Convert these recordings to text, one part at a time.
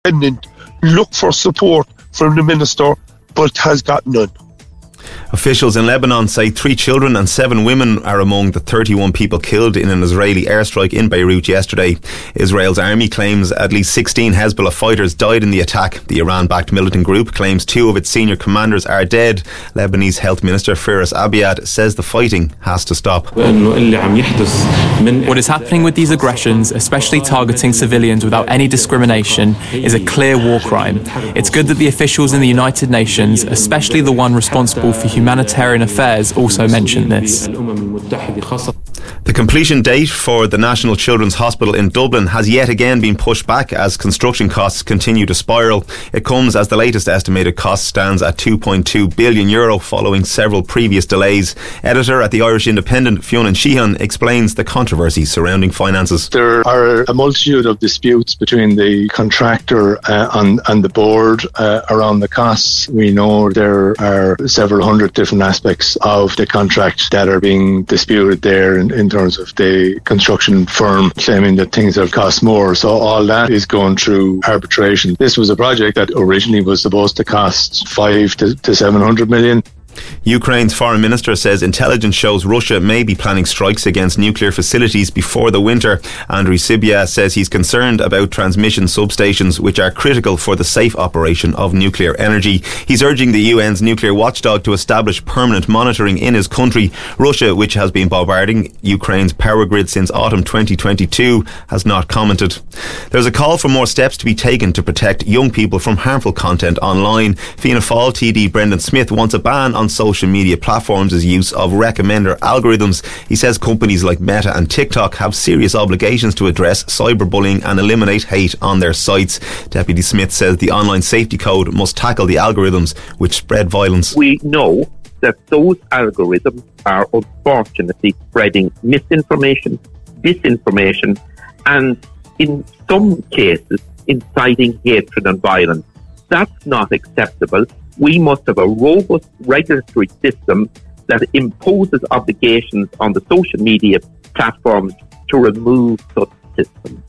independent, look for support from the minister, but has got none. Officials in Lebanon say 3 children and 7 women are among the 31 people killed in an Israeli airstrike in Beirut yesterday. Israel's army claims at least 16 Hezbollah fighters died in the attack. The Iran-backed militant group claims 2 of its senior commanders are dead. Lebanese Health Minister Firas Abiad says the fighting has to stop. What is happening with these aggressions, especially targeting civilians without any discrimination, is a clear war crime. It's good that the officials in the United Nations, especially the one responsible for humanitarian affairs, also mentioned this. The completion date for the National Children's Hospital in Dublin has yet again been pushed back as construction costs continue to spiral. It comes as the latest estimated cost stands at €2.2 billion following several previous delays. Editor at the Irish Independent, Fionn Sheehan, explains the controversy surrounding finances. There are a multitude of disputes between the contractor and the board around the costs. We know there are several hundred different aspects of the contract that are being disputed there in terms of the construction firm claiming that things have cost more. So all that is going through arbitration. This was a project that originally was supposed to cost 5 to 700 million. Ukraine's foreign minister says intelligence shows Russia may be planning strikes against nuclear facilities before the winter. Andriy Sybiha says he's concerned about transmission substations, which are critical for the safe operation of nuclear energy. He's urging the UN's nuclear watchdog to establish permanent monitoring in his country. Russia, which has been bombarding Ukraine's power grid since autumn 2022, has not commented. There's a call for more steps to be taken to protect young people from harmful content online. Fianna Fáil TD Brendan Smith wants a ban on social media platforms' use of recommender algorithms. He says companies like Meta and TikTok have serious obligations to address cyberbullying and eliminate hate on their sites. Deputy Smith says the online safety code must tackle the algorithms which spread violence. We know that those algorithms are unfortunately spreading misinformation, disinformation, and in some cases inciting hatred and violence. That's not acceptable. We must have a robust regulatory system that imposes obligations on the social media platforms to remove such systems.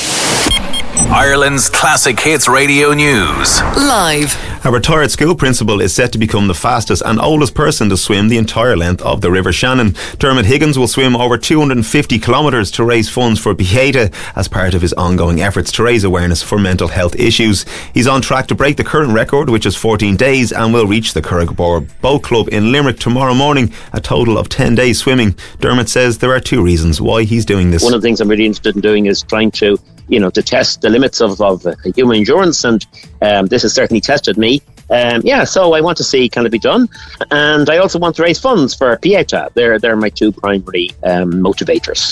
Ireland's Classic Hits Radio News. Live. A retired school principal is set to become the fastest and oldest person to swim the entire length of the River Shannon. Dermot Higgins will swim over 250 kilometres to raise funds for Pieta as part of his ongoing efforts to raise awareness for mental health issues. He's on track to break the current record, which is 14 days, and will reach the Curragh Boat Club in Limerick tomorrow morning, a total of 10 days swimming. Dermot says there are 2 reasons why he's doing this. One of the things I'm really interested in doing is trying to test the limits of human endurance, and this has certainly tested me. So I want to see can it be done, and I also want to raise funds for Pieta. They're my 2 primary motivators.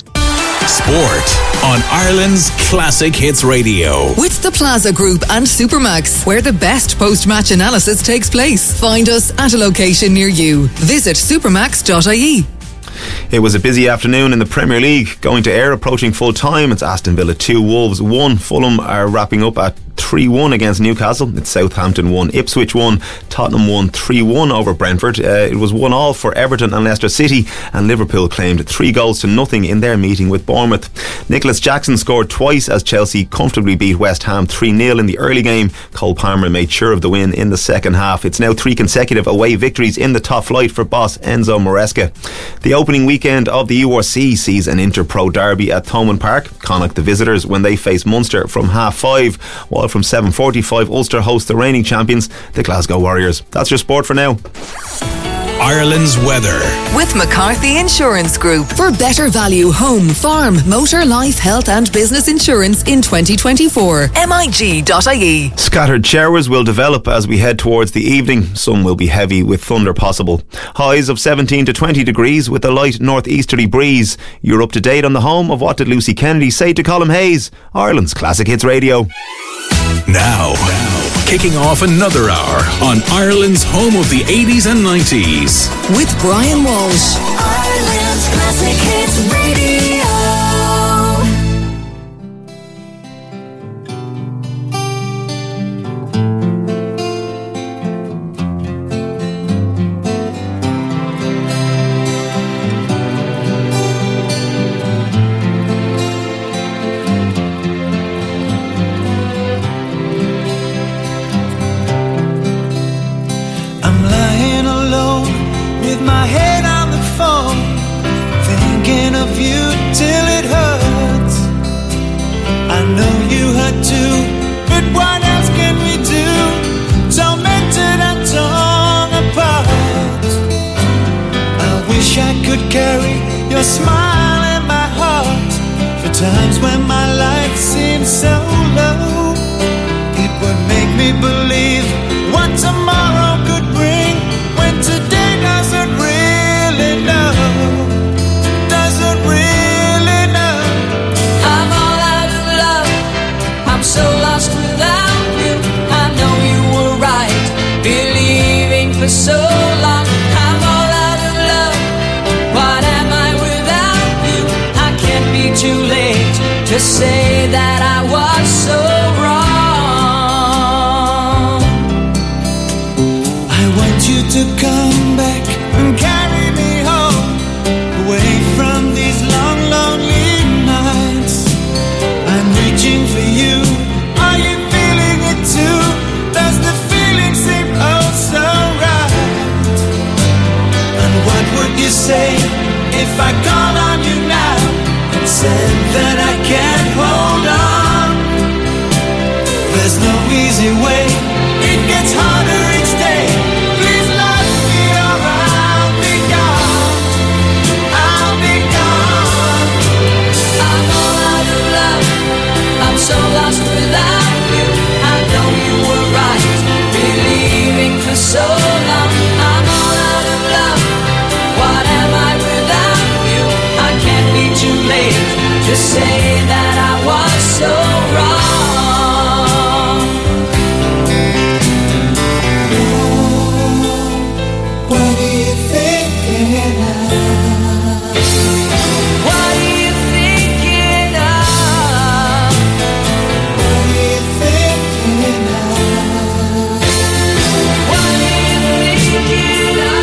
Sport on Ireland's Classic Hits Radio. With the Plaza Group and Supermax, where the best post-match analysis takes place. Find us at a location near you. Visit supermax.ie. It was a busy afternoon in the Premier League. Going to air approaching full time. It's Aston Villa 2, Wolves 1. Fulham are wrapping up at 3-1 against Newcastle. It's Southampton 1, Ipswich 1, Tottenham 1, 3-1 over Brentford. It was 1-1 for Everton and Leicester City, and Liverpool claimed 3-0 in their meeting with Bournemouth. Nicholas Jackson scored twice as Chelsea comfortably beat West Ham 3-0 in the early game. Cole Palmer made sure of the win in the second half. It's now 3 consecutive away victories in the top flight for boss Enzo Maresca. The opening weekend of the URC sees an Inter-Pro derby at Thomond Park. Connacht the visitors when they face Munster from 5:30, while from 7:45 Ulster host the reigning champions, the Glasgow Warriors. That's your sport for now. Ireland's weather. With McCarthy Insurance Group. For better value home, farm, motor, life, health and business insurance in 2024. MIG.ie. Scattered showers will develop as we head towards the evening. Some will be heavy with thunder possible. Highs of 17 to 20 degrees with a light northeasterly breeze. You're up to date on the home of What Did Lucy Kennedy Say to Colm Hayes? Ireland's Classic Hits Radio. Now, kicking off another hour on Ireland's home of the 80s and 90s. With Brian Walsh. Ireland's Classic Hits Radio. love you till it hurts. I know you hurt too, but what else can we do? Tormented and torn apart. I wish I could carry your smile in my heart. For times when my life seems so low, it would make me believe what tomorrow could bring, when today doesn't really know. Doesn't really know. I'm all out of love. I'm so lost without you. I know you were right, believing for so long. I'm all out of love. What am I without you? I can't be too late to say that I was so wrong. I want you to come back and carry me home, away from these long, lonely nights. I'm reaching for you. Are you feeling it too? Does the feeling seem oh so right? And what would you say if I call on you now and said that I can't hold on? There's no easy way. It gets harder each day. Please love me or I'll be gone. I'll be gone. I'm all out of love. I'm so lost without you. I know you were right, believing for so long. I'm all out of love. What am I without you? I can't be too late to say that I was so wrong. What are you thinking of? What are you thinking of? What are you thinking of? What are you thinking of?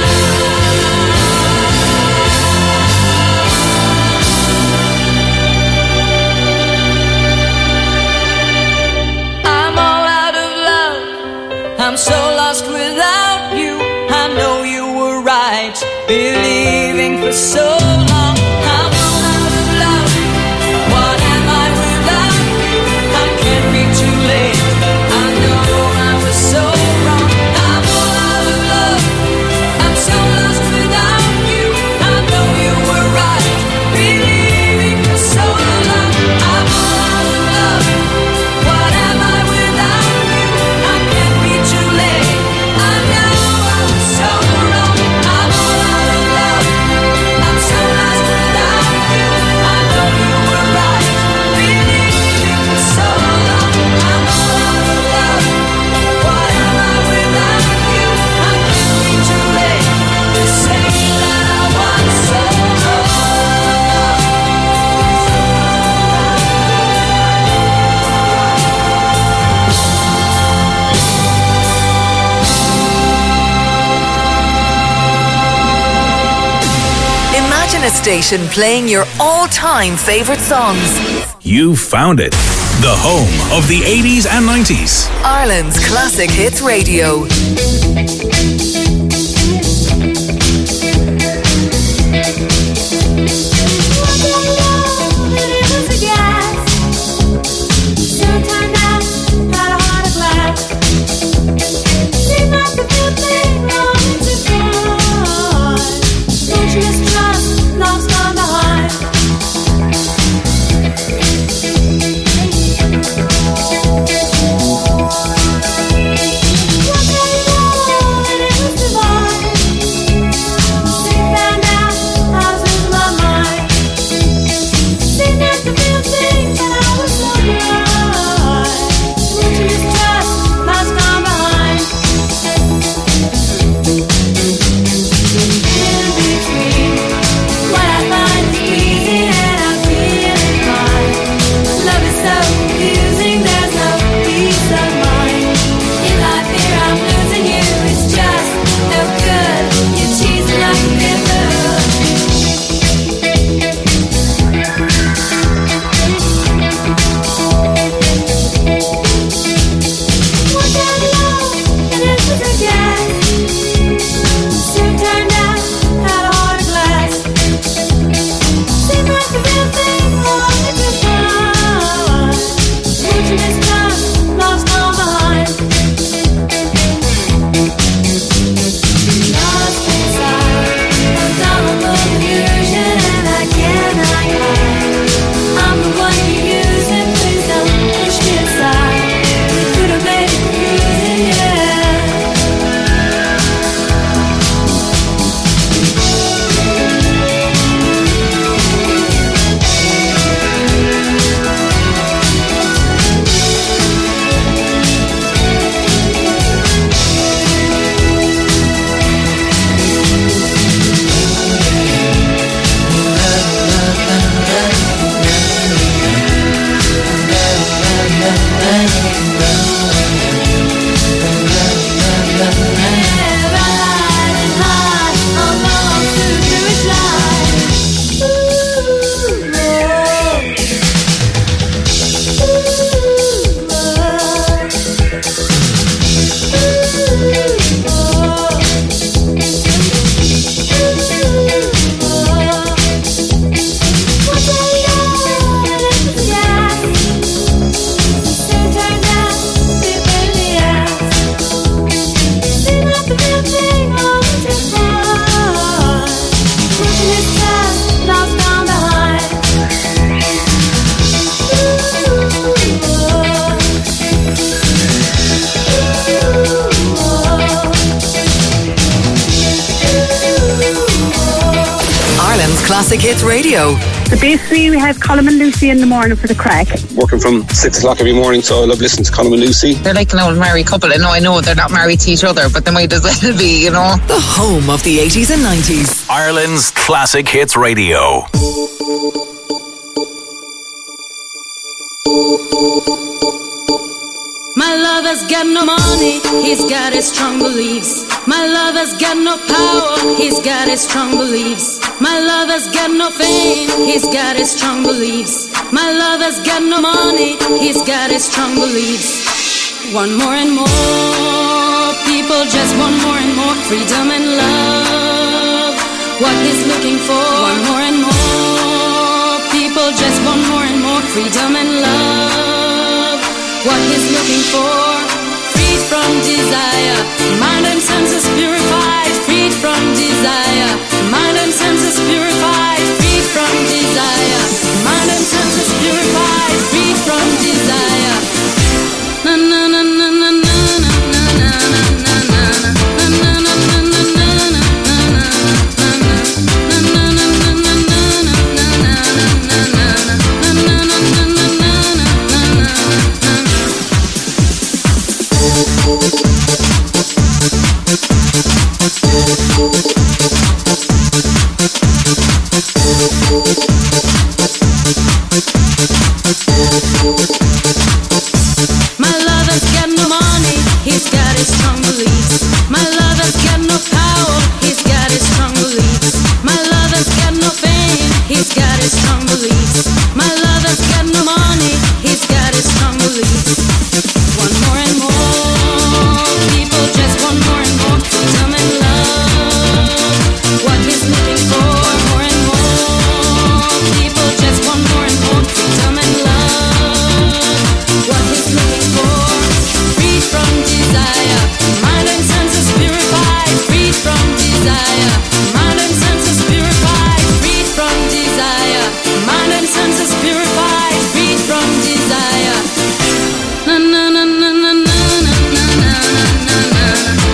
I'm all out of love. I'm so lost without you. I know you were right, believing for so long. I'm all out of love. What am I without you? I can't be too late. I know I was so wrong. I'm all out of love. I'm so lost without you. I know you were right, believing for so long. I'm all out of love. What am I without you? I can't be too late. I know I was so wrong. I'm all out of love. I'm so lost without you. I know you were right, believing for so long. I'm all out of love. What am I without you? I can't be too late to say that I was so wrong. Imagine a station playing your all-time favorite songs. You found it. The home of the 80s and 90s. Ireland's Classic Hits Radio. Classic Hits Radio. So basically we have Colm and Lucy in the morning for the crack. Working from 6 o'clock every morning, so I love listening to Colm and Lucy. They're like an old married couple. I know they're not married to each other, but they might as well be, you know. The home of the 80s and 90s. Ireland's Classic Hits Radio. My lover's got no money, he's got his strong beliefs. My lover's got no power, he's got his strong beliefs. My lover's got no fame, he's got his strong beliefs. My lover's got no money, he's got his strong beliefs. Want more and more, people just want more and more freedom and love. What he's looking for, want more and more, people just want more and more freedom and love. What he's looking for, freed from desire, mind and senses purified, freed from desire, mind and senses purified, freed from desire, mind and senses purified, freed from desire. Na na na na na na na na na na na na. My lover's got no money, he's got his strong beliefs. My lover's got no power, he's got his strong beliefs. My lover's got no fame, he's got his strong beliefs. My lover's got no money, he's got his strong beliefs. Want more and more, people just want more and more freedom and love. What he's looking for, more and more, people just want more and more freedom and love. What he's looking for, freed from desire, mind and senses purified, freed from desire, mind and senses purified, freed from desire, mind and senses purified, freed from desire. Na na na na na na na na na na.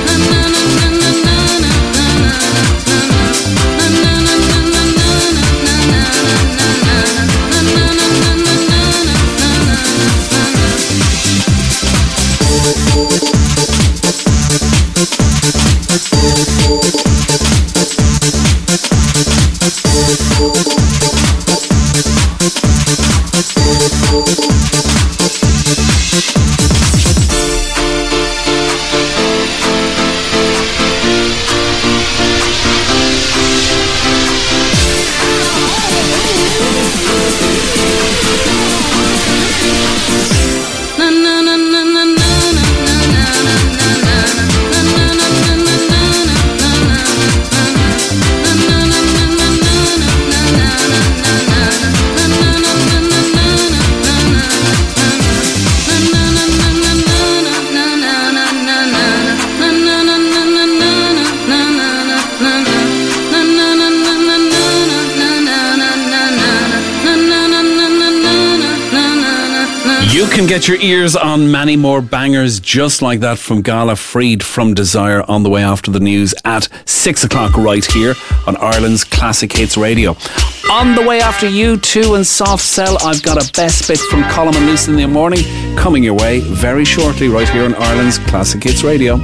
You can get your ears on many more bangers just like that from Gala, freed from desire, on the way after the news at 6 o'clock right here on Ireland's Classic Hits Radio. On the way after U2 and Soft Cell, I've got a best bit from Colm and Lucy in the morning coming your way very shortly right here on Ireland's Classic Hits Radio.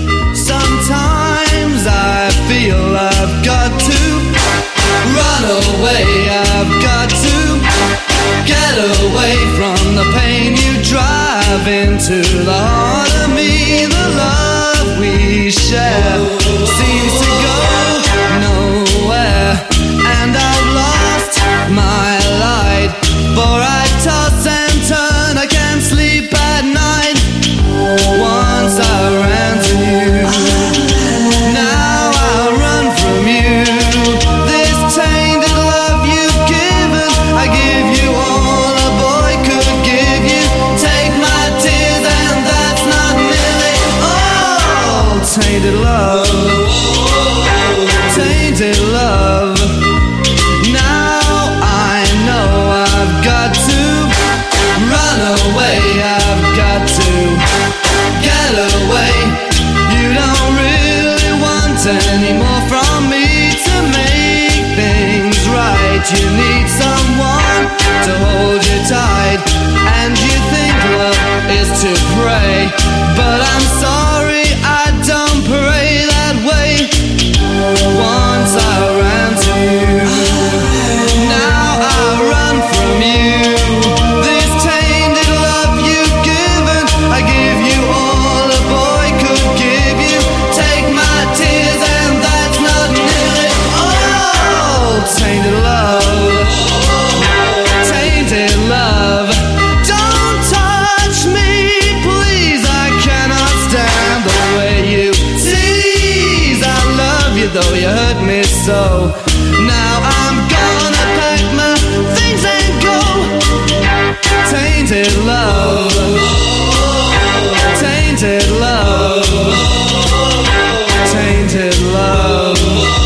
Sometimes I feel I've got to run away, I've got to get away from the pain you drive into the heart of me. The love we share seems to go nowhere, and I've lost my light, for I toss and turn, I can't sleep at night. Once I ran to you, now I run from you. This tainted love you've given, I give you all a boy could give you. Take my tears and that's not nearly all. Tainted love, tainted love. Now I know I've got to run away, I've got to get away. You don't really want any more from me to make things right. Now I'm gonna pack my things and go. Tainted love, tainted love, tainted love,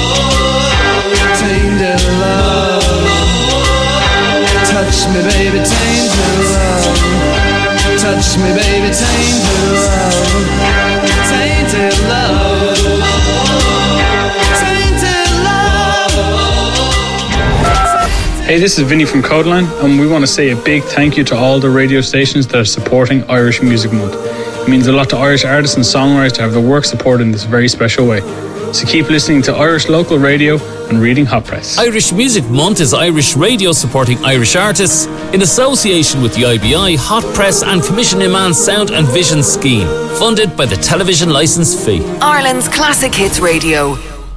tainted love. Touch me, baby, tainted love. Touch me, baby, tainted love. Tainted love. Tainted love. Hey, this is Vinny from Codeline, and we want to say a big thank you to all the radio stations that are supporting Irish Music Month. It means a lot to Irish artists and songwriters to have their work supported in this very special way. So keep listening to Irish local radio and reading Hot Press. Irish Music Month is Irish radio supporting Irish artists in association with the IBI, Hot Press and Commission Imán Sound and Vision Scheme, funded by the television licence fee. Ireland's Classic Hits Radio.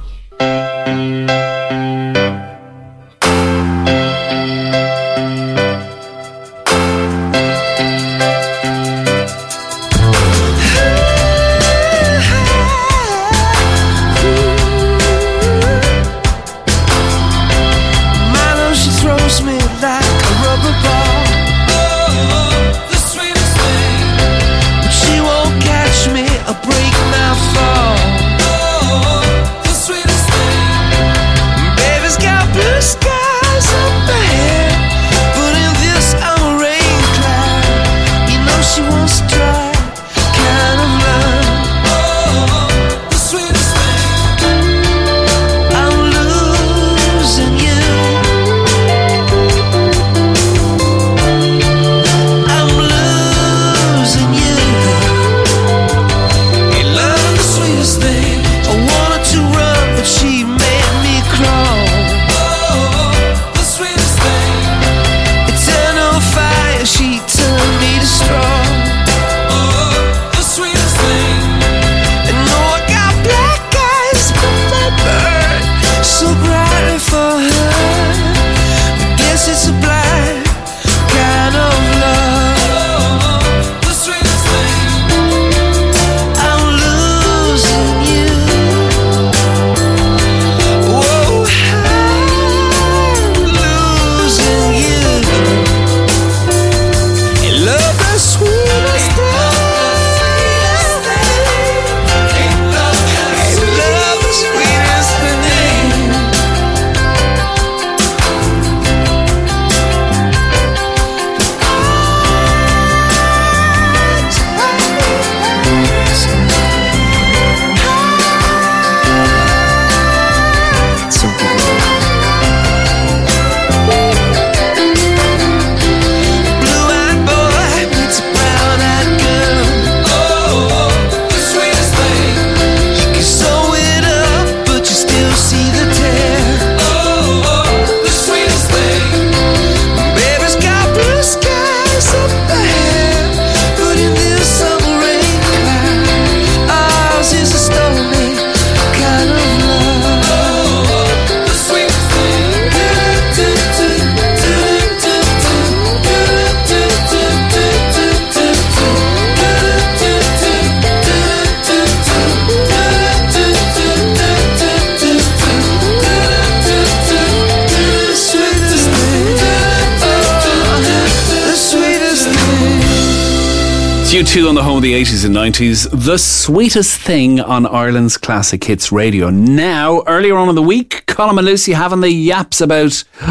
U2 on the home of the 80s and 90s, the sweetest thing on Ireland's Classic Hits Radio. Now, earlier on in the week, Colin and Lucy having the yaps about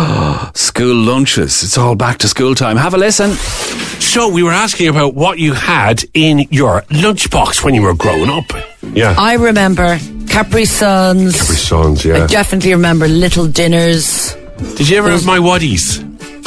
school lunches. It's all back to school time. Have a listen. So we were asking about what you had in your lunchbox when you were growing up. Yeah. I remember Capri Suns. Capri Suns, yeah. I definitely remember Little Dinners. Did you ever have My Waddies?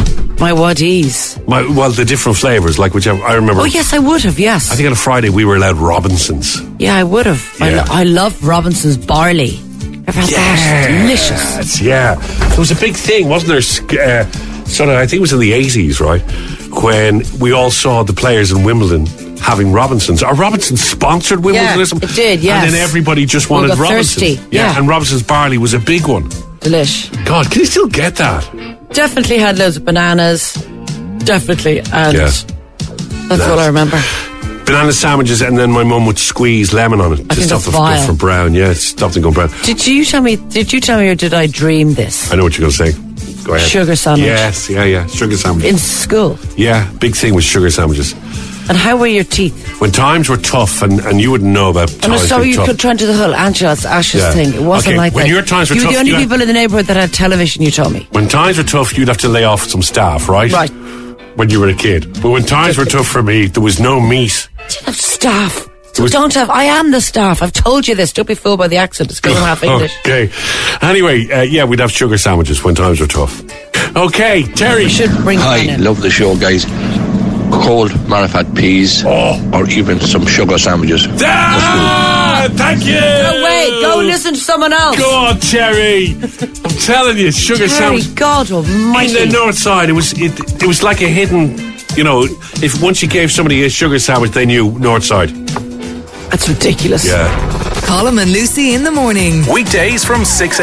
My Waddies. Well, the different flavours, like whichever. I remember. Oh, yes, I would have, yes. I think on a Friday we were allowed Robinsons. Yeah, I would have. Yeah. I love Robinson's barley. Ever had that? Delicious. Yeah. There was a big thing, wasn't there? Sort of, I think it was in the 80s, right? When we all saw the players in Wimbledon having Robinsons. Are Robinsons sponsored Wimbledon? Yeah, it did, yes. And then everybody just wanted Robinsons. Thirsty. Yeah, and Robinson's barley was a big one. Delish. God, can you still get that? Definitely had loads of bananas. Definitely. And that's what I remember. banana sandwiches, and then my mum would squeeze lemon on it to stop it going for brown. Yeah, stop them going brown. Did you tell me, or did I dream this? I know what you're going to say. Go ahead. Sugar sandwich. Yes, yeah. Sugar sandwich. In school? Yeah, big thing was sugar sandwiches. And how were your teeth? When times were tough, and you wouldn't know about times and so you tough. could try and do the whole Angela's Ashes thing. It wasn't like when that. Your times were you tough, were the only people in the neighbourhood that had television, you told me. When times were tough, you'd have to lay off some staff, right? Right. When you were a kid. But when times were tough for me, there was no meat. I didn't have staff. I am the staff. I've told you this. Don't be fooled by the accent. It's going half English. Okay. Anyway, we'd have sugar sandwiches when times were tough. Okay, Terry. We should bring Hi, love the show, guys. Cold marifat peas or even some sugar sandwiches. Thank you. No way. Go listen to someone else. Go on, Terry. I'm telling you, sugar sandwich. God almighty. In the north side, it was like a hidden. You know, if once you gave somebody a sugar sandwich, they knew north side. That's ridiculous. Yeah. Colm and Lucy in the morning. Weekdays from 6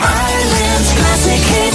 a.m.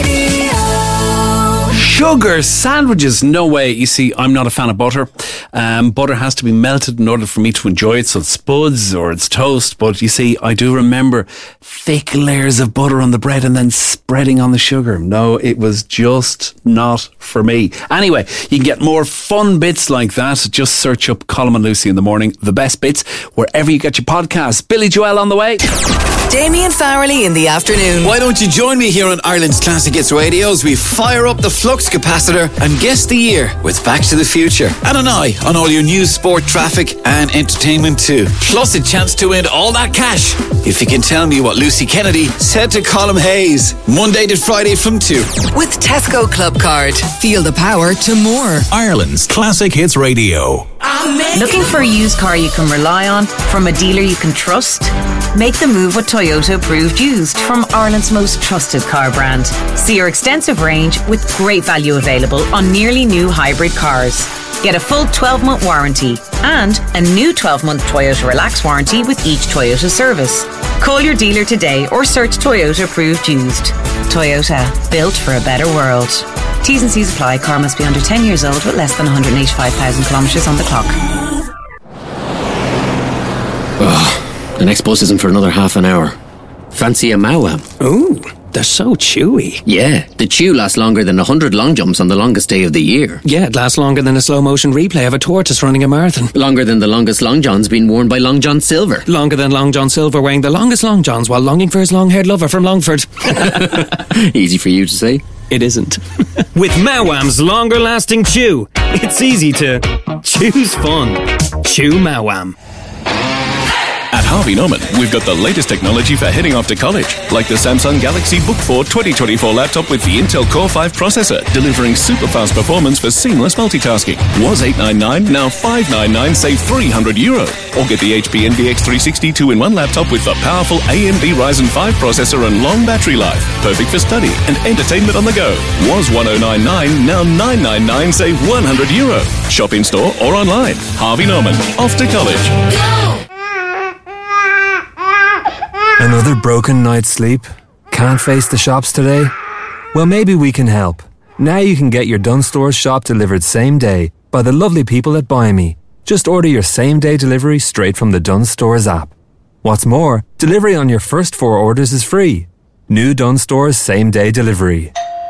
Sugar sandwiches, no way. You see, I'm not a fan of butter. Butter has to be melted in order for me to enjoy it, so it's spuds or it's toast. But you see, I do remember thick layers of butter on the bread and then spreading on the sugar. No, it was just not for me. Anyway, you can get more fun bits like that. Just search up Colm and Lucy in the morning, the best bits, wherever you get your podcasts. Billy Joel on the way. Damien Farrelly in the afternoon. Why don't you join me here on Ireland's Classic Hits Radio as we fire up the flux capacitor and guess the year with Back to the Future. And an eye on all your news, sport, traffic and entertainment too. Plus a chance to win all that cash if you can tell me what Lucy Kennedy said to Colm Hayes. Monday to Friday from 2. With Tesco Club Card. Feel the power to more. Ireland's Classic Hits Radio. Looking for a used car you can rely on from a dealer you can trust? Make the move with Toyota Approved Used from Ireland's most trusted car brand. See our extensive range with great value available on nearly new hybrid cars. Get a full 12-month warranty and a new 12-month Toyota Relax warranty with each Toyota service. Call your dealer today or search Toyota Approved Used. Toyota, built for a better world. T's and C's apply. Car must be under 10 years old with less than 185,000 kilometres on the clock. The next bus isn't for another half an hour. Fancy a Mawam? Ooh, they're so chewy. Yeah, the chew lasts longer than 100 long jumps on the longest day of the year. Yeah, it lasts longer than a slow motion replay of a tortoise running a marathon. Longer than the longest Long John's been worn by Long John Silver. Longer than Long John Silver wearing the longest Long Johns while longing for his long-haired lover from Longford. Easy for you to say. It isn't. With Mawam's longer lasting chew, it's easy to choose fun. Chew Mawam. At Harvey Norman, we've got the latest technology for heading off to college, like the Samsung Galaxy Book 4 2024 laptop with the Intel Core 5 processor, delivering super fast performance for seamless multitasking. Was $899, now $599, save €300. Or get the HP NVX 360 2-in-1 laptop with the powerful AMD Ryzen 5 processor and long battery life, perfect for study and entertainment on the go. Was $1099, now $999, save €100. Shop in store or online. Harvey Norman, off to college. Another broken night's sleep? Can't face the shops today? Well, maybe we can help. Now you can get your Dunnes Stores shop delivered same day by the lovely people at Buy Me. Just order your same day delivery straight from the Dunnes Stores app. What's more, delivery on your first 4 orders is free. New Dunnes Stores same day delivery.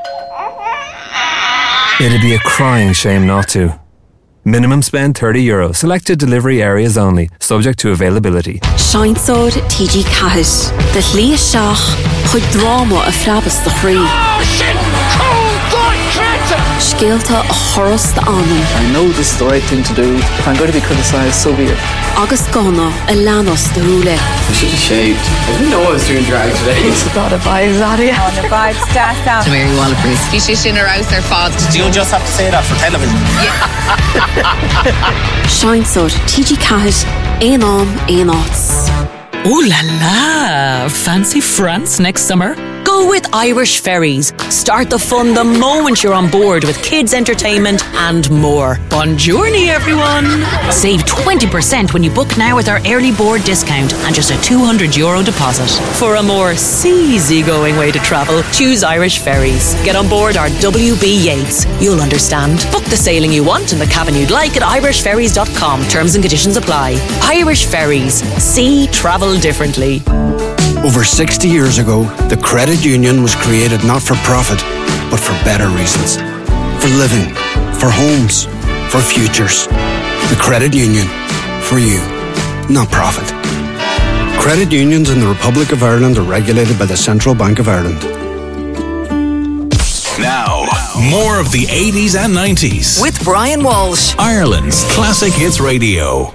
It'd be a crying shame not to. Minimum spend €30. Selected delivery areas only, subject to availability. Seinsóir TG Cahish. The Lea Shach, chuig drama a frabas the chrí. Scialta a choras the anam. I know this is the right thing to do. If I'm going to be criticised, so be it. Agus gona a lanos the húle. I should have shaved. I didn't know I was doing drag today. It's got a vibe, Zadia. On the vibe, start down. To Mary Wallace. She's just in her house, her father. Do you just have to say that for television? Seinsóir TG Cahish, ein am, ein ots. Ooh la la! Fancy France next summer? Go with Irish Ferries. Start the fun the moment you're on board with kids' entertainment and more. Bon journey, everyone. Save 20% when you book now with our early board discount and just a €200 deposit. For a more easy-going way to travel, choose Irish Ferries. Get on board our WB Yates. You'll understand. Book the sailing you want and the cabin you'd like at irishferries.com. Terms and conditions apply. Irish Ferries. See travel differently. Over 60 years ago, the credit union was created not for profit, but for better reasons. For living, for homes, for futures. The credit union. For you, not profit. Credit unions in the Republic of Ireland are regulated by the Central Bank of Ireland. Now, more of the 80s and 90s. With Brian Walsh. Ireland's Classic Hits Radio.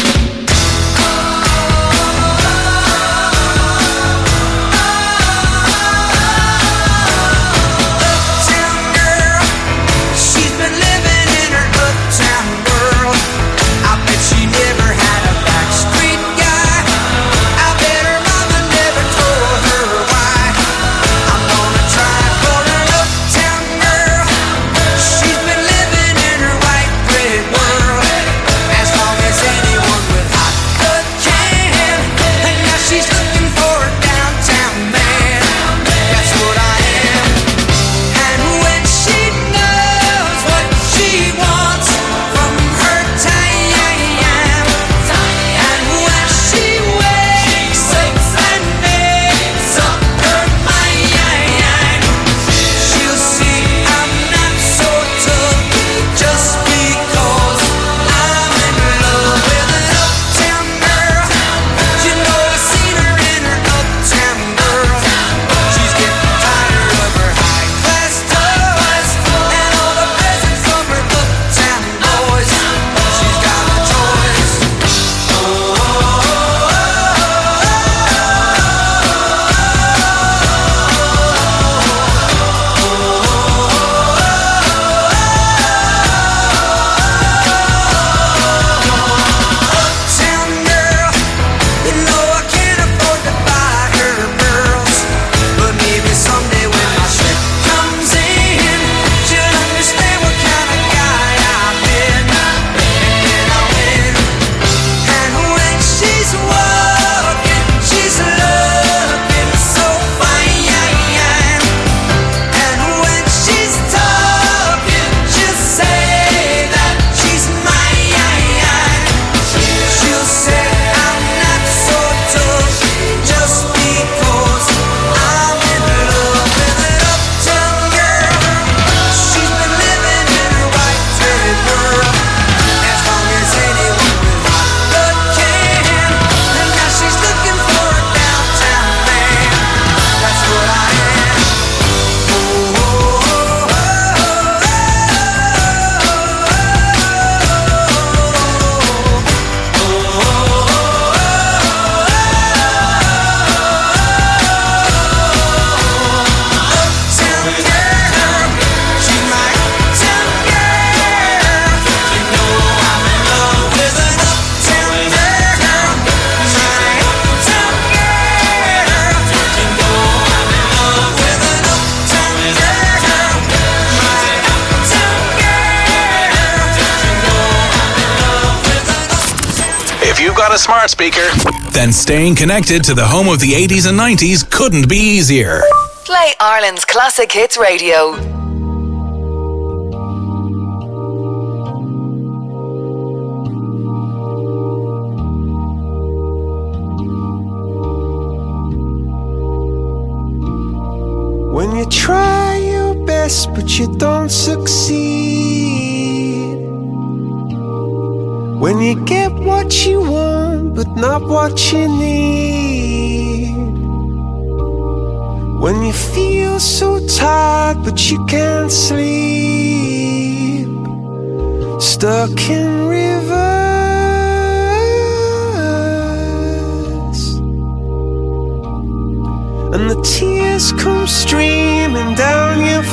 A smart speaker, then staying connected to the home of the 80s and 90s couldn't be easier. Play Ireland's Classic Hits Radio. When you try your best but you don't succeed, when you get what you want but not what you need, when you feel so tired but you can't sleep, stuck in rivers, and the tears come streaming down your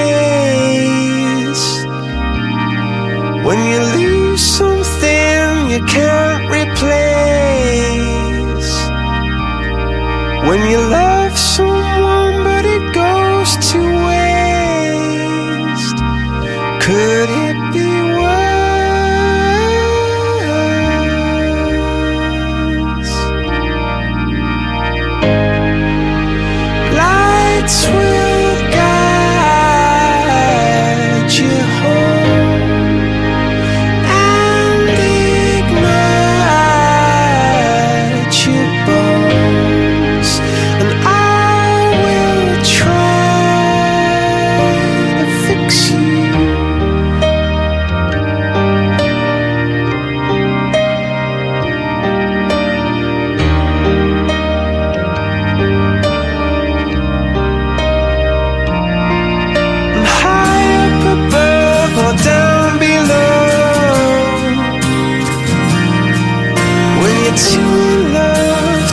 face, when you lose something you can't replace, when you love someone but it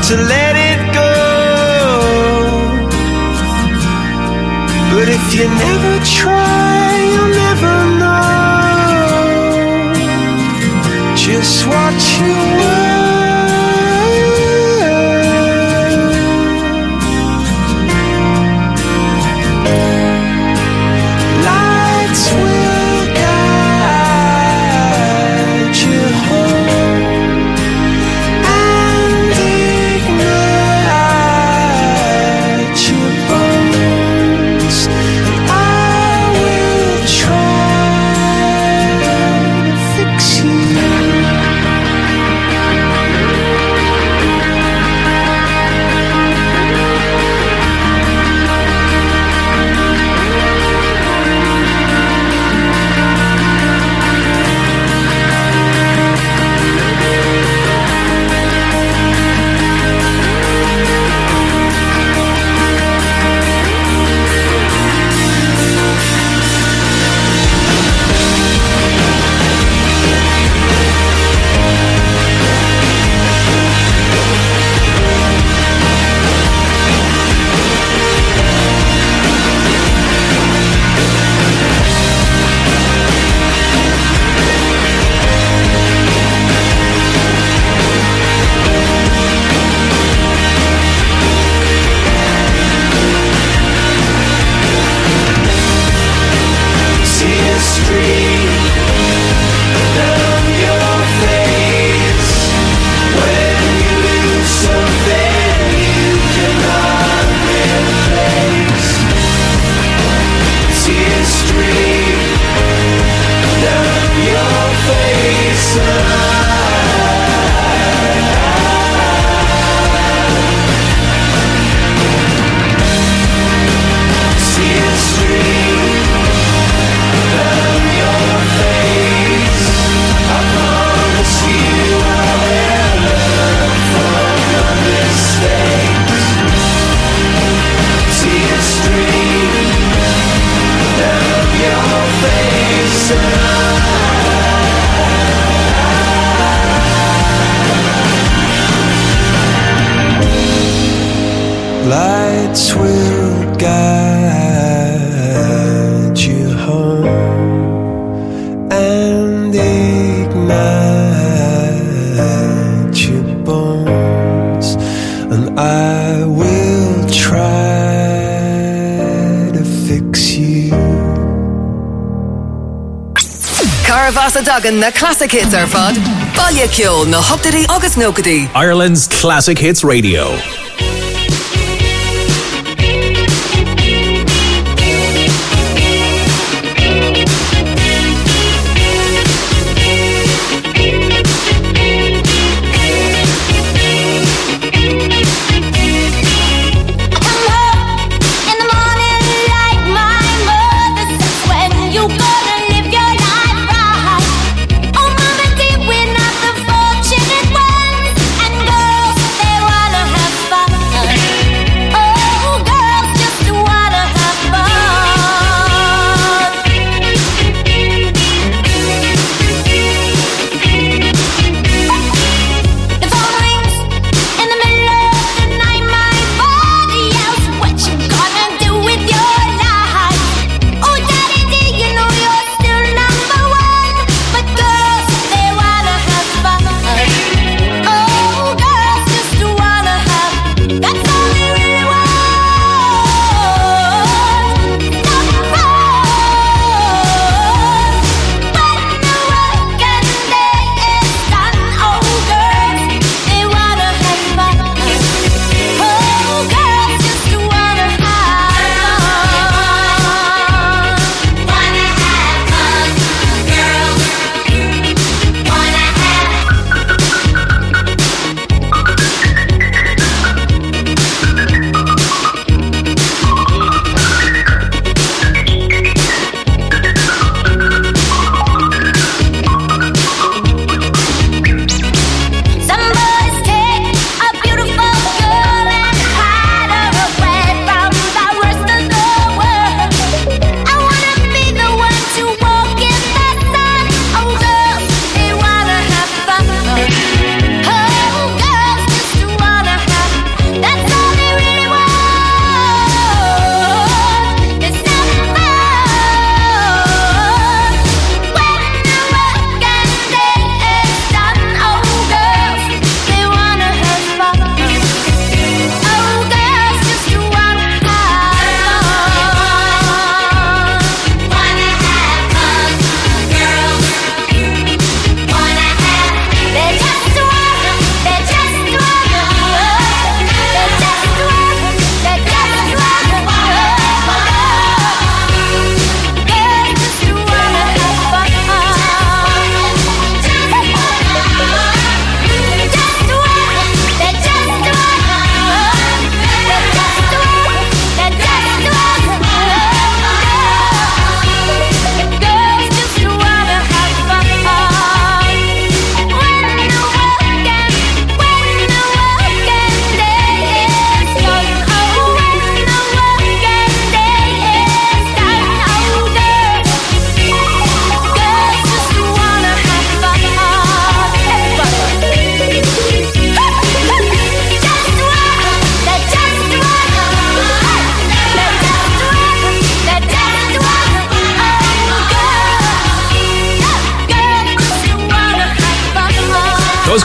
to let it go. But if you never try, you'll never know just what you were. Lights will guide you home and ignite your bones. I will try to fix you. Lights will guide you home and ignite your bones, and I will try to fix you. Caravasa Duggan na classic hits ar fad. Balia Kyo na Hoptity August Nokadi. Ireland's Classic Hits Radio. We're not the fortunate ones, and girls, they wanna have fun.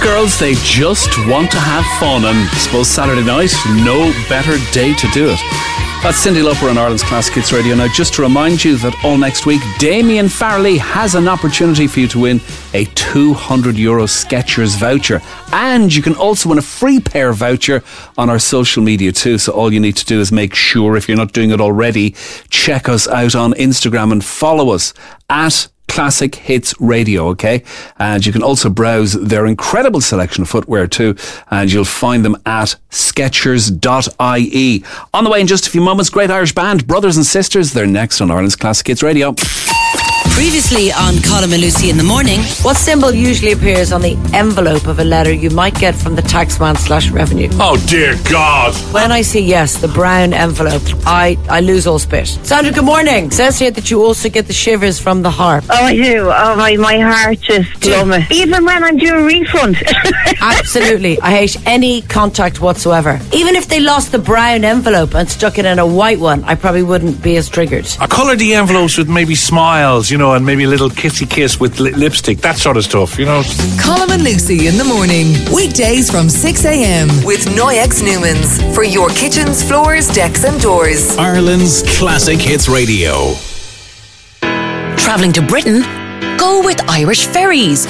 girls, they just want to have fun, and I suppose Saturday night, no better day to do it. That's Cyndi Lauper on Ireland's Classic Hits Radio. Now, just to remind you that all next week, Damien Farrelly has an opportunity for you to win a €200 Skechers voucher. And you can also win a free pair voucher on our social media too. So all you need to do is make sure, if you're not doing it already, check us out on Instagram and follow us at Classic Hits Radio, okay? And you can also browse their incredible selection of footwear too, and you'll find them at Skechers.ie. On the way in just a few moments, great Irish band, Brothers and Sisters. They're next on Ireland's Classic Hits Radio. Previously on Colin and Lucy in the Morning. What symbol usually appears on the envelope of a letter you might get from the taxman/revenue? Oh dear God. When I see, yes, the brown envelope, I lose all spit. Sandra, good morning. It says here that you also get the shivers from the harp. Oh, I do. Oh, my heart just plummets. Even when I'm due a refund. Absolutely. I hate any contact whatsoever. Even if they lost the brown envelope and stuck it in a white one, I probably wouldn't be as triggered. I colour the envelopes with maybe smiles, and maybe a little kissy kiss with lipstick, that sort of stuff, Colin and Lucy in the Morning. Weekdays from 6 a.m. with Noyex Newmans. For your kitchens, floors, decks and doors. Ireland's Classic Hits Radio. Travelling to Britain? Go with Irish Ferries.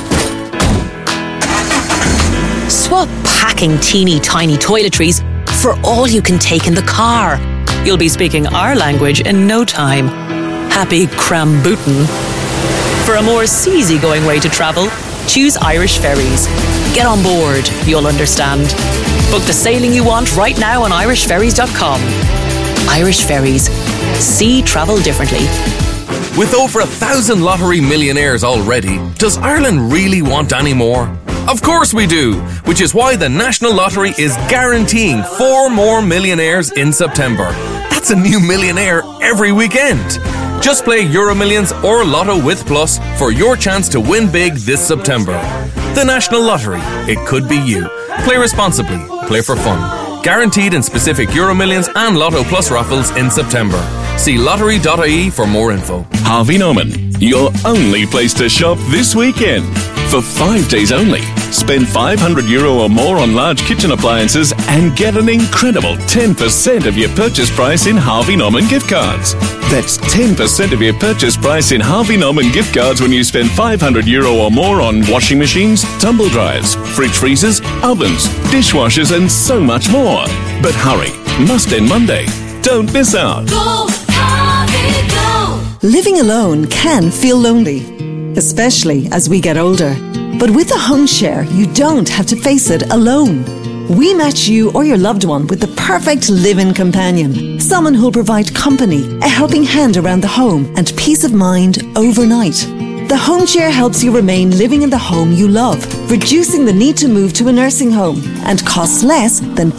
Swap packing teeny tiny toiletries for all you can take in the car. You'll be speaking our language in no time. Happy Crambootin. For a more seasygoing way to travel, choose Irish Ferries. Get on board, you'll understand. Book the sailing you want right now on irishferries.com. Irish Ferries. See travel differently. With over 1,000 lottery millionaires already, does Ireland really want any more? Of course we do, which is why the National Lottery is guaranteeing 4 more millionaires in September. That's a new millionaire every weekend. Just play Euromillions or Lotto with Plus for your chance to win big this September. The National Lottery. It could be you. Play responsibly. Play for fun. Guaranteed in specific Euromillions and Lotto Plus raffles in September. See lottery.ie for more info. Harvey Norman, your only place to shop this weekend. For 5 days only, spend €500 or more on large kitchen appliances and get an incredible 10% of your purchase price in Harvey Norman gift cards. That's 10% of your purchase price in Harvey Norman gift cards when you spend €500 or more on washing machines, tumble dryers, fridge freezers, ovens, dishwashers and so much more. But hurry, must end Monday. Don't miss out. Go, Harvey, go! Living alone can feel lonely, especially as we get older. But with a home share, you don't have to face it alone. We match you or your loved one with the perfect live-in companion. Someone who'll provide company, a helping hand around the home, and peace of mind overnight. The home share helps you remain living in the home you love, reducing the need to move to a nursing home, and costs less than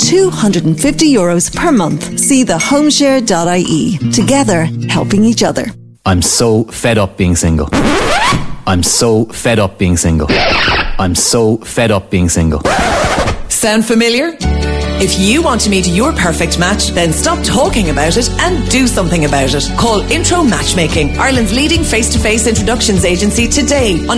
€250 per month. See thehomeshare.ie. Together, helping each other. I'm so fed up being single. I'm so fed up being single. I'm so fed up being single. Sound familiar? If you want to meet your perfect match, then stop talking about it and do something about it. Call Intro Matchmaking, Ireland's leading face-to-face introductions agency today on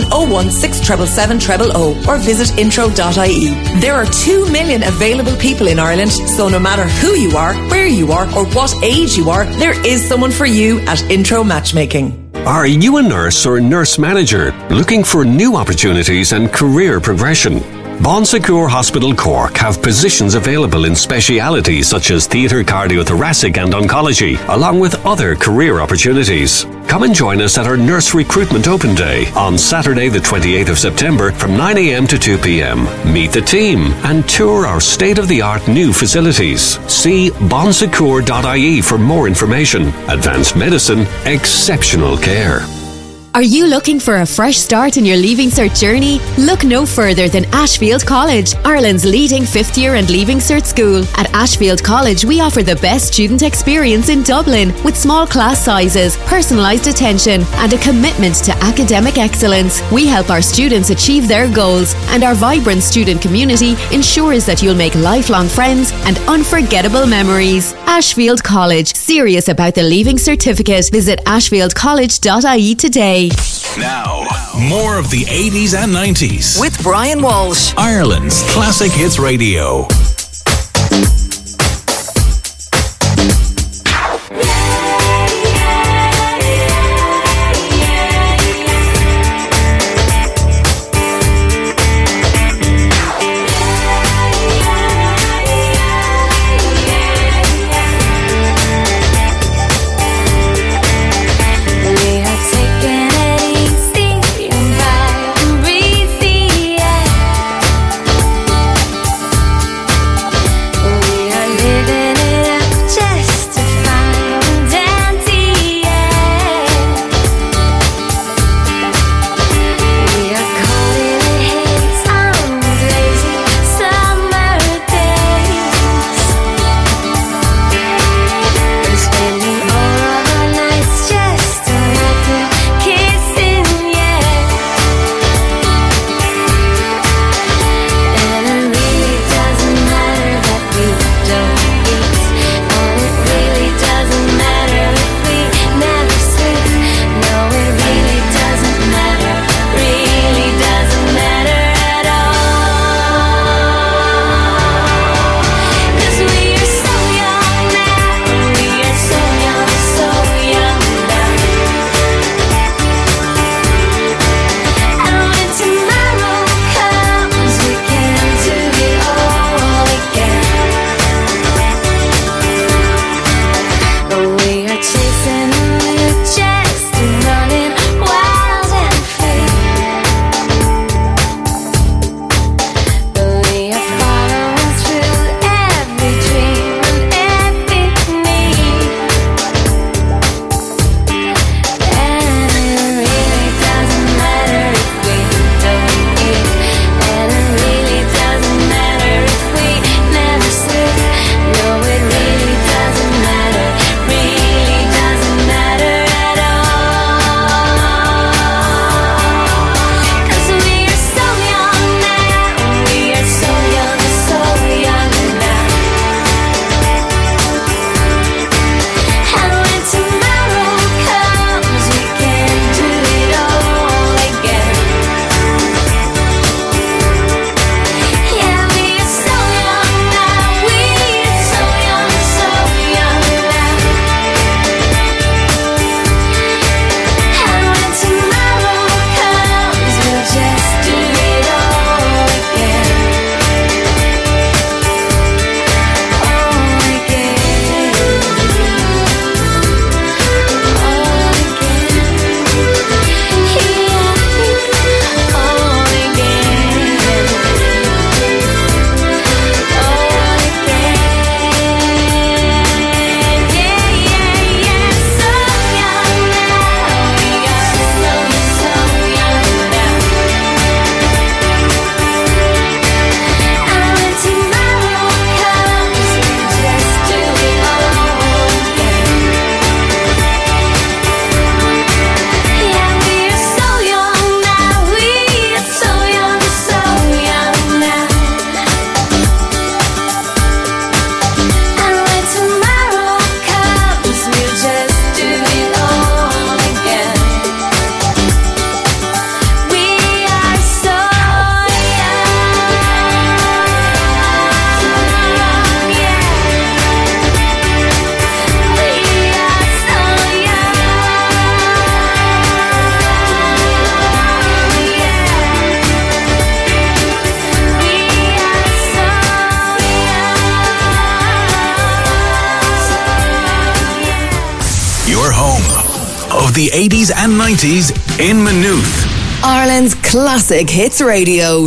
01677 000 or visit intro.ie. There are 2 million available people in Ireland, so no matter who you are, where you are, or what age you are, there is someone for you at Intro Matchmaking. Are you a nurse or nurse manager looking for new opportunities and career progression? Bon Secours Hospital Cork have positions available in specialities such as theatre, cardiothoracic and oncology, along with other career opportunities. Come and join us at our Nurse Recruitment Open Day on Saturday the 28th of September from 9 a.m. to 2 p.m. Meet the team and tour our state-of-the-art new facilities. See bonsecours.ie for more information. Advanced medicine, exceptional care. Are you looking for a fresh start in your Leaving Cert journey? Look no further than Ashfield College, Ireland's leading 5th year and Leaving Cert school. At Ashfield College, we offer the best student experience in Dublin with small class sizes, personalised attention and a commitment to academic excellence. We help our students achieve their goals, and our vibrant student community ensures that you'll make lifelong friends and unforgettable memories. Ashfield College, serious about the Leaving Certificate. Visit ashfieldcollege.ie today. day. Now, more of the 80s and 90s. With Brian Walsh. Ireland's Classic Hits Radio. The 80s and 90s in Maynooth. Ireland's Classic Hits Radio.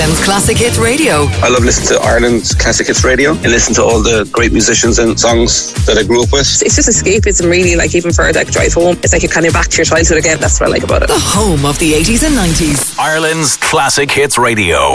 Ireland's Classic Hits Radio. I love listening to Ireland's Classic Hits Radio and listen to all the great musicians and songs that I grew up with. It's just escapism, really, like even for like drive home. It's like you're kind of back to your childhood again. That's what I like about it. The home of the 80s and 90s. Ireland's Classic Hits Radio.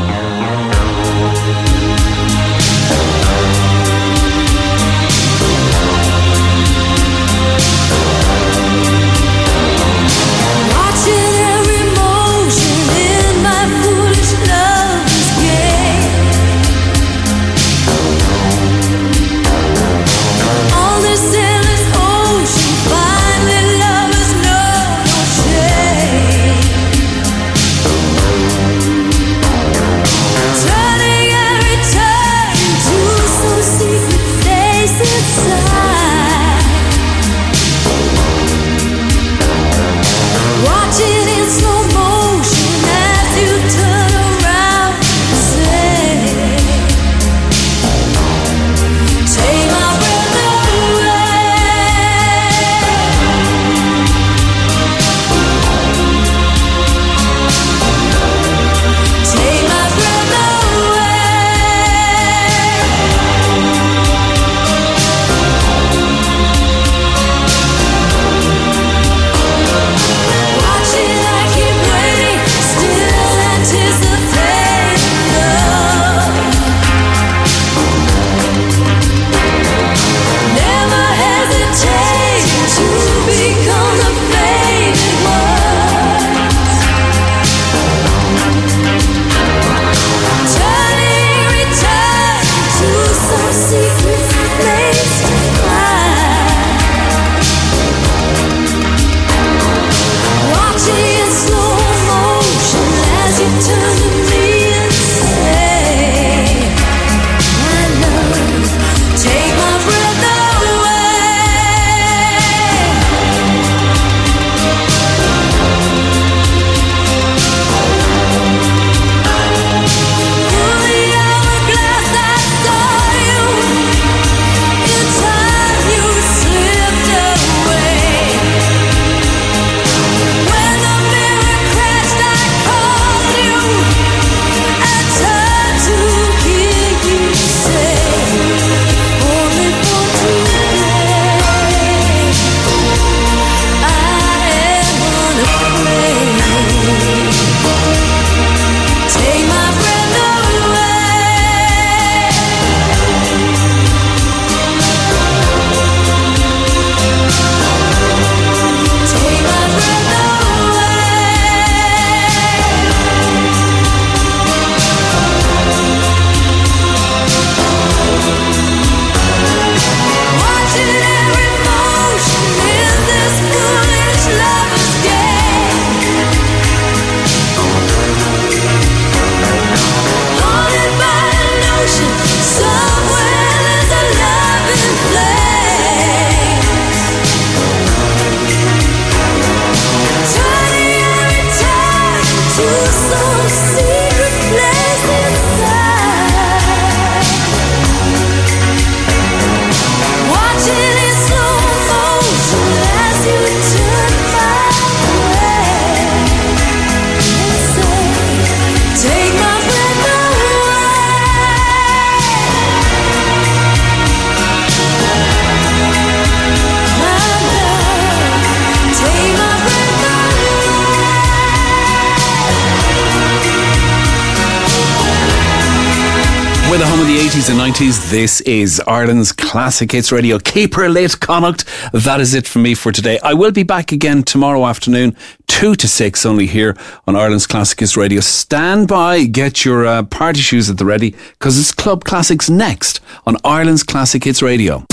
We're the home of the 80s and 90s. This is Ireland's Classic Hits Radio. Keep her lit, Connacht. That is it for me for today. I will be back again tomorrow afternoon, 2 to 6, only here on Ireland's Classic Hits Radio. Stand by, get your party shoes at the ready, because it's Club Classics next on Ireland's Classic Hits Radio.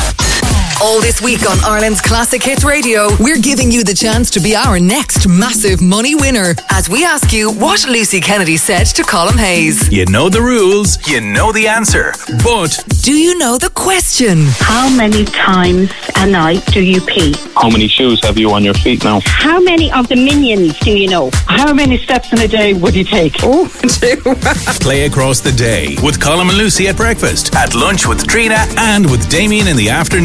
All this week on Ireland's Classic Hits Radio, we're giving you the chance to be our next massive money winner as we ask you what Lucy Kennedy said to Colm Hayes. You know the rules, you know the answer, but do you know the question? How many times a night do you pee? How many shoes have you on your feet now? How many of the minions do you know? How many steps in a day would you take? Oh, 2. Play across the day with Colm and Lucy at breakfast, at lunch with Trina, and with Damien in the afternoon.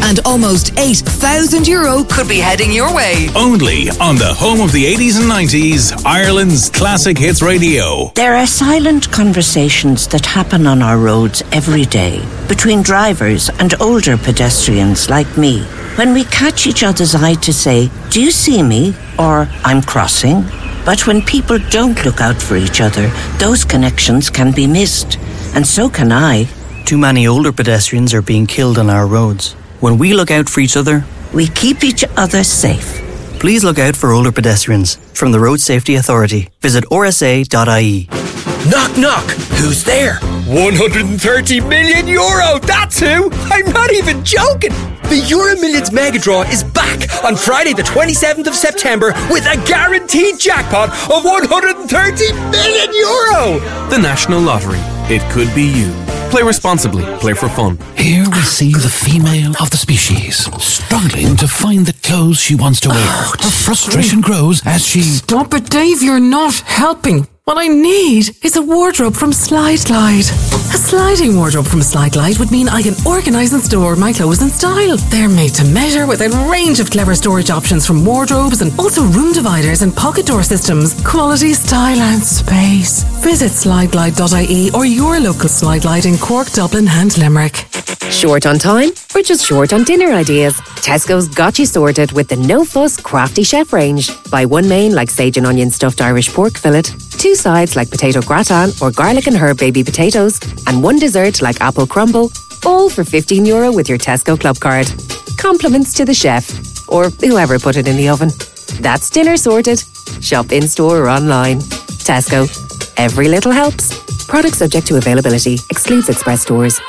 And almost €8,000 could be heading your way. Only on the home of the 80s and 90s, Ireland's Classic Hits Radio. There are silent conversations that happen on our roads every day between drivers and older pedestrians like me. When we catch each other's eye to say, "Do you see me?" or "I'm crossing." But when people don't look out for each other, those connections can be missed. And so can I. Too many older pedestrians are being killed on our roads. When we look out for each other, we keep each other safe. Please look out for older pedestrians. From the Road Safety Authority. Visit rsa.ie. Knock, knock. Who's there? €130 million. That's who. I'm not even joking. The EuroMillions Mega Draw is back on Friday the 27th of September with a guaranteed jackpot of €130 million. The National Lottery. It could be you. Play responsibly. Play for fun. Here we see the female of the species struggling to find the clothes she wants to wear. Her frustration grows as she... Stop it, Dave. You're not helping. What I need is a wardrobe from Slide Glide. A sliding wardrobe from Slide Glide would mean I can organise and store my clothes in style. They're made to measure with a range of clever storage options from wardrobes and also room dividers and pocket door systems. Quality, style and space. Visit slideglide.ie or your local Slide Glide in Cork, Dublin and Limerick. Short on time or just short on dinner ideas? Tesco's got you sorted with the no-fuss Crafty Chef range. Buy one main like sage and onion stuffed Irish pork fillet, two sides like potato gratin or garlic and herb baby potatoes, and one dessert like apple crumble, all for €15 with your Tesco Club card. Compliments to the chef, or whoever put it in the oven. That's dinner sorted. Shop in-store or online. Tesco. Every little helps. Product subject to availability. Excludes Express stores.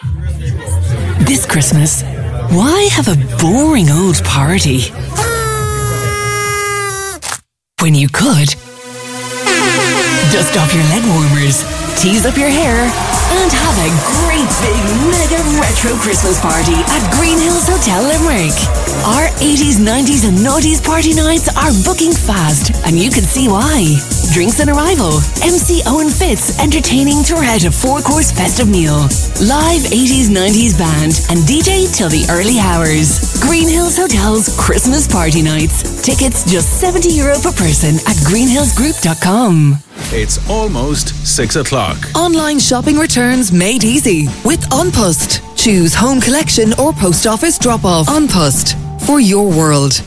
This Christmas, why have a boring old party when you could dust off your leg warmers, tease up your hair, and have a great big mega retro Christmas party at Green Hills Hotel Limerick? Our 80s, 90s and noughties party nights are booking fast, and you can see why. Drinks on arrival, MC Owen Fitz entertaining throughout a 4-course festive meal, live 80s, 90s band, and DJ till the early hours. Green Hills Hotel's Christmas party nights. Tickets just €70 per person at greenhillsgroup.com. It's almost 6 o'clock. Online shopping returns made easy with OnPost. Choose home collection or post office drop-off. OnPost, for your world.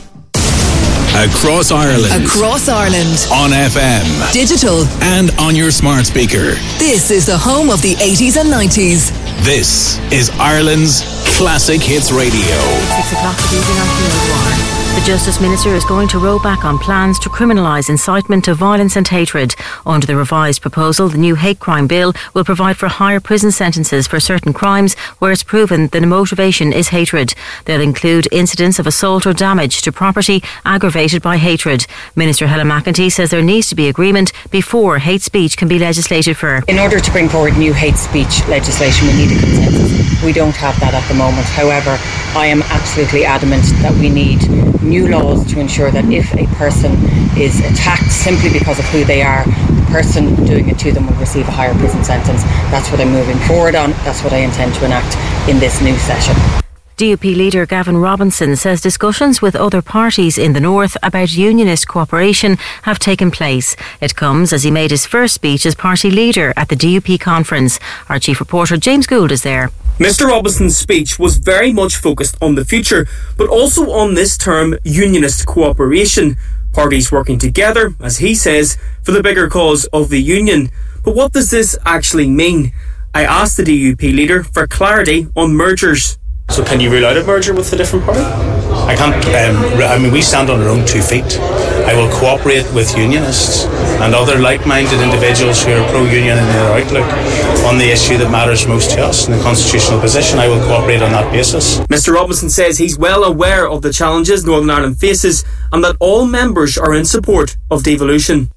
Across Ireland. Across Ireland. On FM. Digital. And on your smart speaker. This is the home of the 80s and 90s. This is Ireland's Classic Hits Radio. 6 o'clock this evening on Field. The Justice Minister is going to roll back on plans to criminalise incitement to violence and hatred. Under the revised proposal, the new hate crime bill will provide for higher prison sentences for certain crimes where it's proven the motivation is hatred. They'll include incidents of assault or damage to property aggravated by hatred. Minister Helen McEntee says there needs to be agreement before hate speech can be legislated for. In order to bring forward new hate speech legislation, we need a consensus. We don't have that at the moment. However, I am absolutely adamant that we need new laws to ensure that if a person is attacked simply because of who they are, the person doing it to them will receive a higher prison sentence. That's what I'm moving forward on. That's what I intend to enact in this new session. DUP leader Gavin Robinson says discussions with other parties in the north about unionist cooperation have taken place. It comes as he made his first speech as party leader at the DUP conference. Our chief reporter James Gould is there. Mr Robinson's speech was very much focused on the future, but also on this term unionist cooperation. Parties working together, as he says, for the bigger cause of the union. But what does this actually mean? I asked the DUP leader for clarity on mergers. So can you rule out a merger with a different party? I can't. We stand on our own 2 feet. I will cooperate with unionists and other like-minded individuals who are pro-union in their outlook on the issue that matters most to us in the constitutional position. I will cooperate on that basis. Mr Robinson says he's well aware of the challenges Northern Ireland faces and that all members are in support of devolution.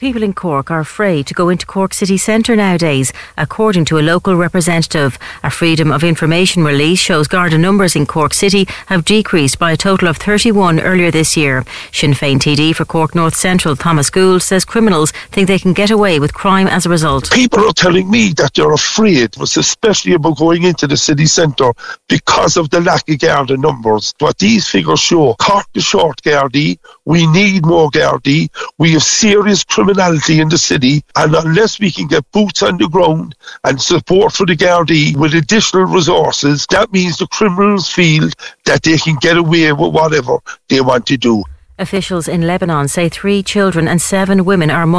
People in Cork are afraid to go into Cork city centre nowadays, according to a local representative. A Freedom of Information release shows Garda numbers in Cork city have decreased by a total of 31 earlier this year. Sinn Féin TD for Cork North Central, Thomas Gould, says criminals think they can get away with crime as a result. People are telling me that they're afraid, especially about going into the city centre, because of the lack of Garda numbers. What these figures show, Cork is short Gardaí, we need more Gardaí, we have serious criminality in the city, and unless we can get boots on the ground and support for the Gardaí with additional resources, that means the criminals feel that they can get away with whatever they want to do. Officials in Lebanon say 3 children and 7 women are among